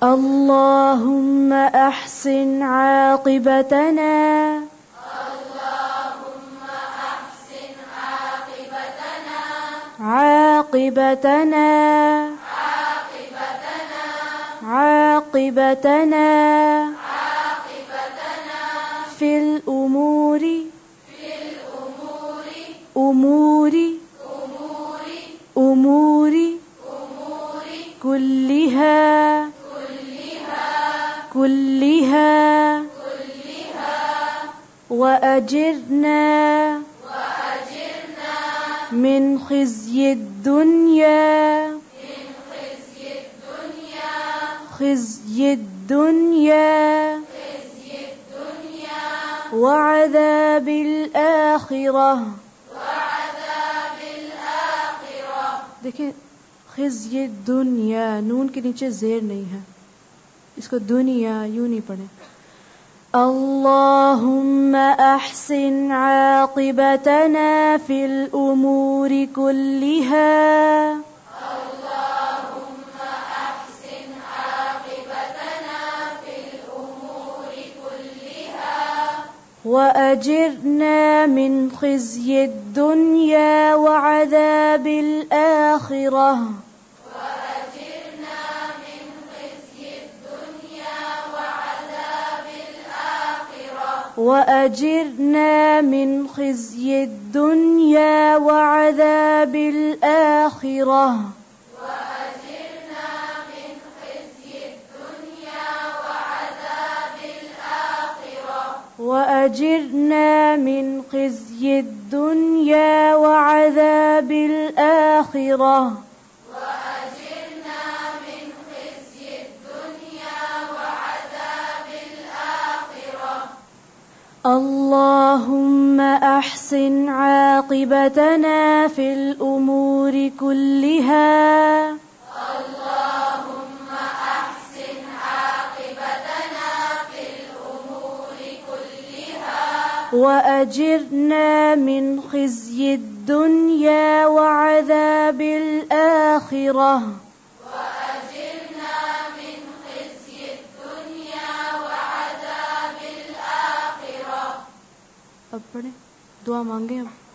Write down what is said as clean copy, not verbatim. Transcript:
اللهم أحسن عاقبتنا عاقبتنا في الأمور كلها وأجرنا من خزي الدنيا وعذاب الآخرة. देखिए खिज़्य दुनिया नून के नीचे ज़ेर नहीं है, इसको दुनिया यूं नहीं पढ़े. اللهم أحسن عاقبتنا في الأمور كلها وأجرنا من خزي الدنيا وعذاب الآخرة. وأجرنا من خزي الدنيا وعذاب الآخرة. وأجرنا من خزي الدنيا وعذاب الآخرة. اللهم أحسن عاقبتنا في الأمور كلها وأجرنا من خزي الدنيا وعذاب الآخرة. अब पढ़े दुआ मांगे हम.